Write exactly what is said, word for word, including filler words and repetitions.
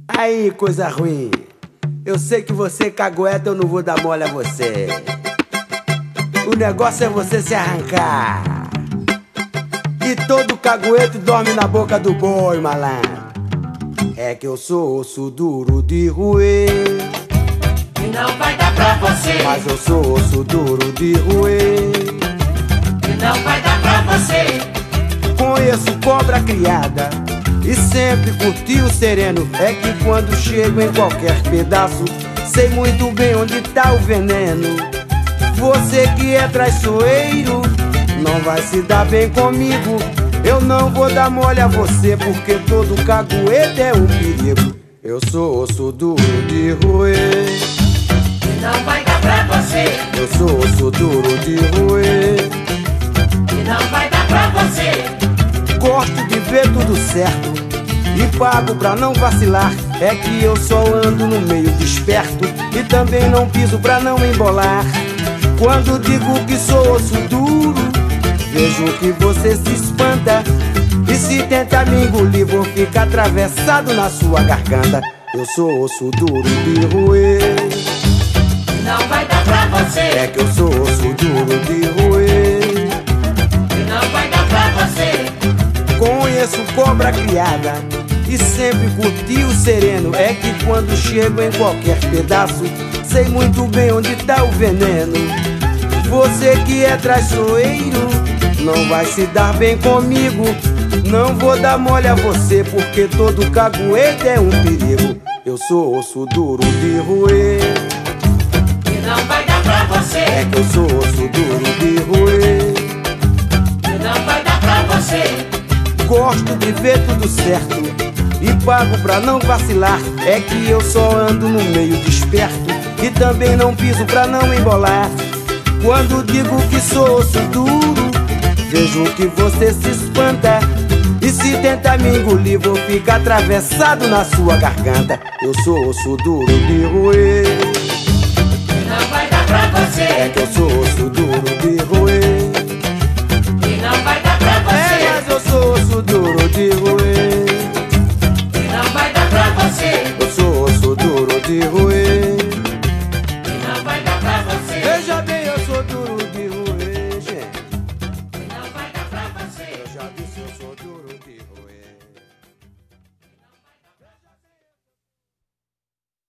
Aí, coisa ruim. Eu sei que você cagueta, eu não vou dar mole a você. O negócio é você se arrancar. E todo cagueto dorme na boca do boi, malandro. É que eu sou osso duro de roer. E não vai dar pra você. Mas eu sou osso duro de roer. E não vai dar pra você. Conheço cobra criada e sempre curti o sereno. É que quando chego em qualquer pedaço, sei muito bem onde tá o veneno. Você que é traiçoeiro não vai se dar bem comigo. Eu não vou dar mole a você, porque todo caguete é um perigo. Eu sou osso duro de roer. E não vai dar pra você. Eu sou osso duro de roer. E não vai dar pra você. Gosto de ver tudo certo e pago pra não vacilar. É que eu só ando no meio desperto e também não piso pra não embolar. Quando digo que sou osso duro, vejo que você se espanta. E se tentar me engolir, vou ficar atravessado na sua garganta. Eu sou osso duro de roer. E não vai dar pra você. É que eu sou osso duro de roer. E não vai dar pra você. Conheço cobra criada e sempre curti o sereno. É que quando chego em qualquer pedaço, sei muito bem onde tá o veneno. Você que é traiçoeiro não vai se dar bem comigo. Não vou dar mole a você, porque todo caguete é um perigo. Eu sou osso duro de roer. E não vai dar pra você. É que eu sou osso duro de roer. E não vai dar pra você. Gosto de ver tudo certo e pago pra não vacilar. É que eu só ando no meio desperto e também não piso pra não embolar. Quando digo que sou osso duro, vejo que você se espanta. E se tentar me engolir, vou ficar atravessado na sua garganta. Eu sou osso duro de roer. E não vai dar pra você. É que eu sou osso duro de roer.